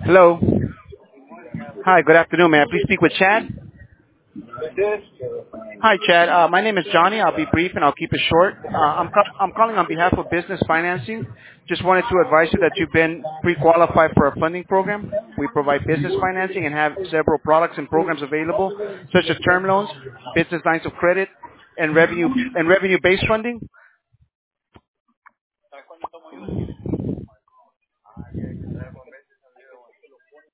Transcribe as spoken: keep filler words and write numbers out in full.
Hello. Hi, good afternoon. May I please speak with Chad? Hi, Chad. Uh, my name is Johnny. I'll be brief and I'll keep it short. Uh, I'm, ca- I'm calling on behalf of Business Financing. Just wanted to advise you that you've been pre-qualified for a funding program. We provide business financing and have several products and programs available, such as term loans, business lines of credit, and revenue and revenue-based funding.